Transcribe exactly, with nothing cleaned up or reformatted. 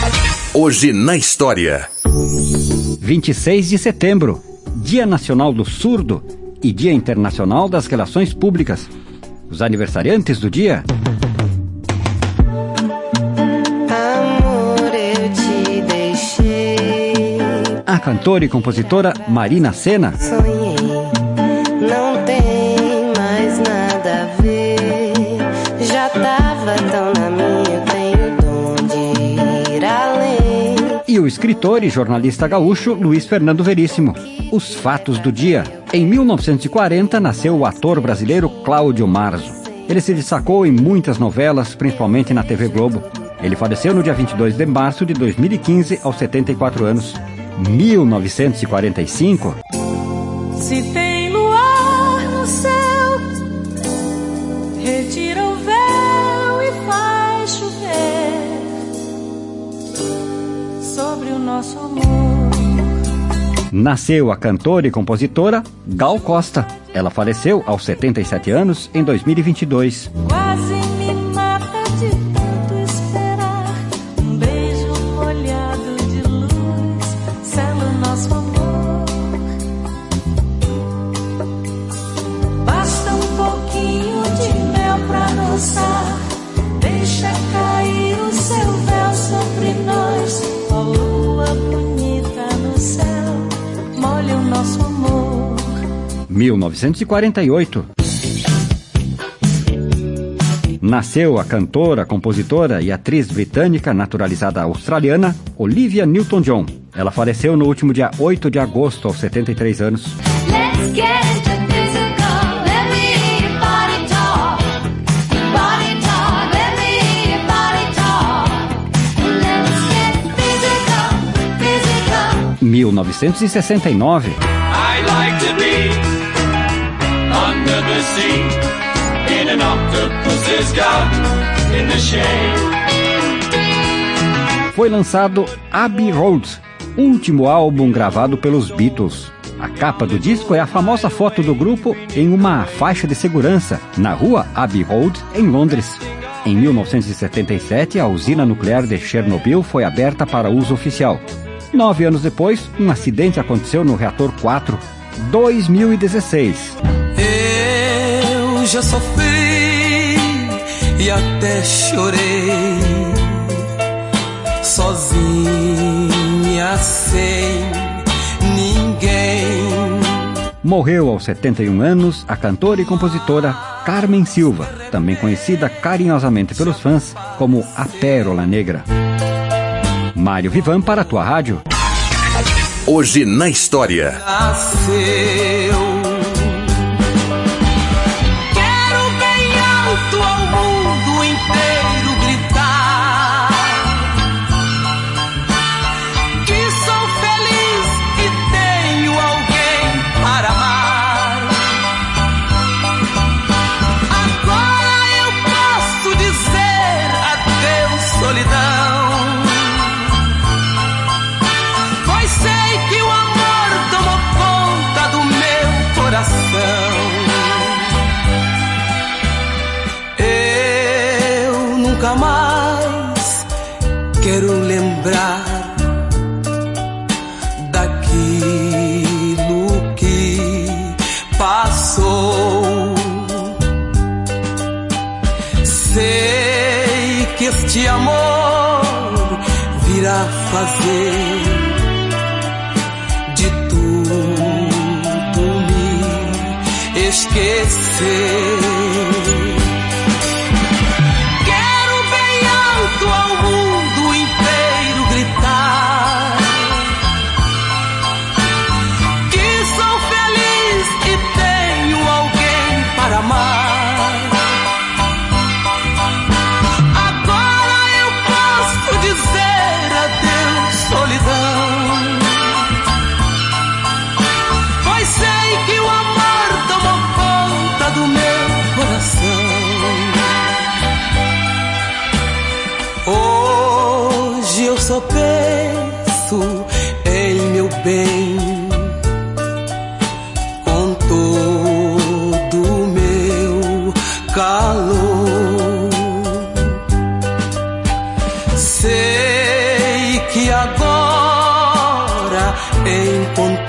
Hoje na história. vinte e seis de setembro, Dia Nacional do Surdo e Dia Internacional das Relações Públicas. Os aniversariantes do dia: Amor, eu te deixei. A cantora e compositora Marina Sena. Sonhei, não tem mais nada a ver. Já tava tão na minha, eu tenho dom de ir além. E o escritor e jornalista gaúcho Luiz Fernando Veríssimo. Os fatos do dia. Em mil novecentos e quarenta nasceu o ator brasileiro Cláudio Marzo. Ele se destacou em muitas novelas, principalmente na T V Globo. Ele faleceu no dia vinte e dois de março de dois mil e quinze, aos setenta e quatro anos. mil novecentos e quarenta e cinco. Se tem luar no céu, retira o véu e faz chover sobre o nosso amor. Nasceu a cantora e compositora Gal Costa. Ela faleceu aos setenta e sete anos em dois mil e vinte e dois. Quase me mata de tanto esperar. Um beijo molhado de luz sela o nosso amor. Basta um pouquinho de mel pra nos dar. Deixa cair o seu véu sobre nós. Ó lua bonita no céu, molha o nosso amor. mil novecentos e quarenta e oito. Nasceu a cantora, compositora e atriz britânica naturalizada australiana Olivia Newton-John. Ela faleceu no último dia oito de agosto, aos setenta e três anos. Let's get into physical, let me body talk, body talk, let me body talk. Let's get physical, physical. mil novecentos e sessenta e nove. I like to be under the sea, in an octopus's garden, in the shade. Foi lançado Abbey Road, último álbum gravado pelos Beatles. A capa do disco é a famosa foto do grupo em uma faixa de segurança na rua Abbey Road, em Londres. Em mil novecentos e setenta e sete, a usina nuclear de Chernobyl foi aberta para uso oficial. Nove anos depois, um acidente aconteceu no reator quatro. dois mil e dezesseis. Eu já sofri e até chorei, sozinha, sem ninguém. Morreu aos setenta e um anos a cantora e compositora Carmen Silva, também conhecida carinhosamente pelos fãs como a Pérola Negra. Mário Vivan para a tua rádio. Hoje na história. Nasceu. Quero bem alto ao mundo inteiro gritar que sou feliz e tenho alguém para amar. Agora eu posso dizer adeus, solidão. Pois sei que o amor tomou conta do meu coração. Eu nunca mais quero lembrar daquilo que passou. Sei que este amor virá fazer de tudo me esquecer. Quero bem alto ao mundo inteiro gritar que sou feliz e tenho alguém para amar. Agora eu posso dizer adeus, solidão. Pois sei que o amor tomou conta do meu coração. Hoje eu só penso em meu bem, com todo o meu calor. Sei que agora encontrei